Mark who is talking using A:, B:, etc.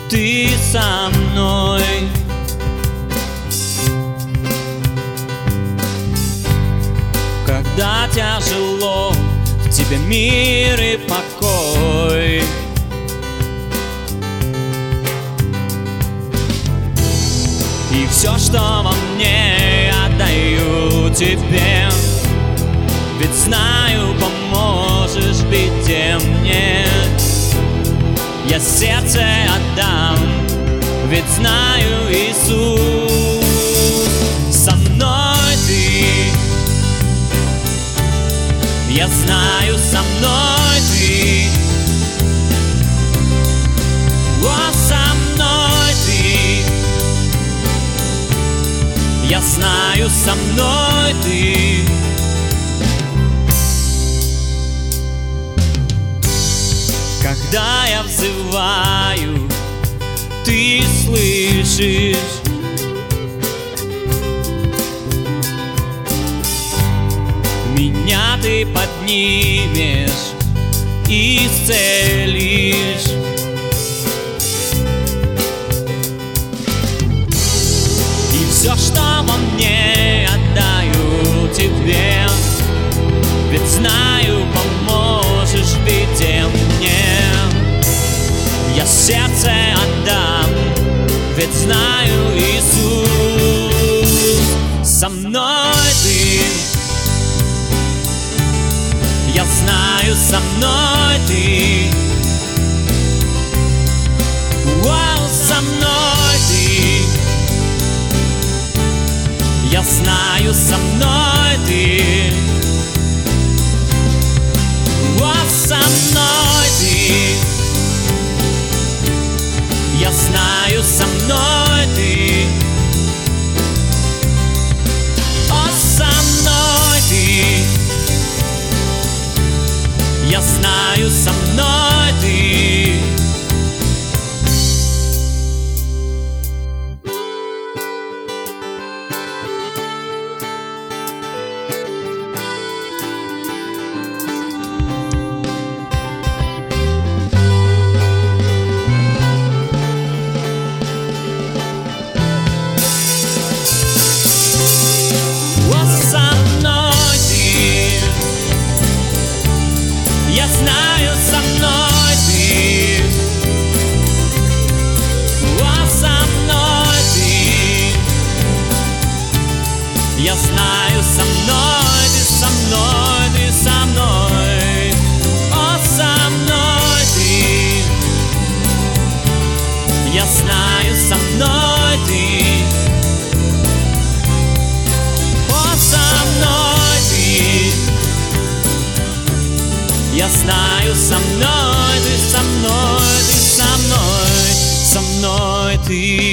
A: ты со мной. Когда тяжело, в тебе мир и покой. И все, что во мне, я даю тебе, ведь знаю, поможешь в беде мне. Я сердце отдам, ведь знаю, Иисус, со мной ты. Я знаю, со мной ты. О, со мной ты. Я знаю, со мной ты. Когда я взываю, ты слышишь. Меня ты поднимешь и исцелишь. И все, что во мне, отдаю тебе, ведь знаю, поможешь в беде мне. Я сердце отдам, ведь знаю, Иисус, со мной ты. Я знаю, со мной ты. Вау, со мной ты. Я знаю, со мной ты. Вау, со мной ты. Я знаю, со мной ты. О, со мной ты. Я знаю, со мной ты. Я знаю, со мной ты. О, со мной ты. Я знаю, со мной ты, со мной ты, со мной. О, со мной ты. Я знаю, со мной ты. О, со мной ты. Я знаю, со мной ты, со мной ты, со мной ты.